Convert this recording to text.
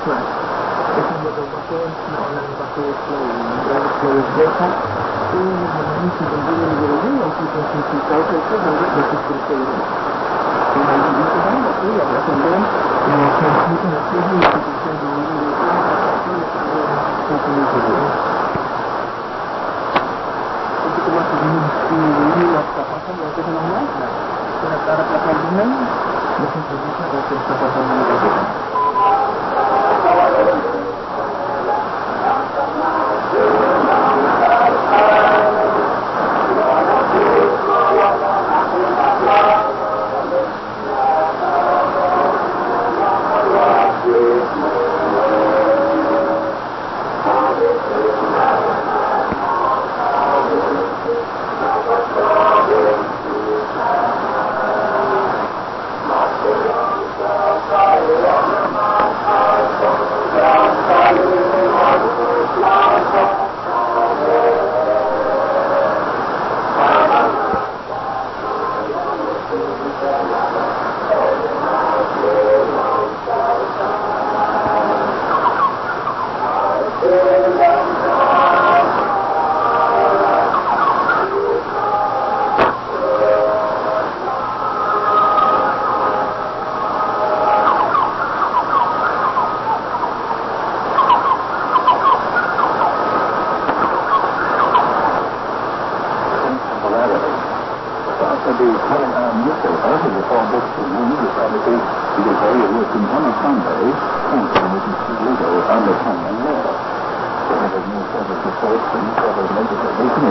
kelas. Terus beberapa na orang pakai flow breakup itu mengenai sebenarnya yang kita sisihkan itu banyak bersesuaian. Dengan itu kan waktu yang kemudian yang kita nanti kita dulu satu minggu. Untuk masuk ini waktu apa waktu lama, cara pertandingan bisa waktu pertandingan itu.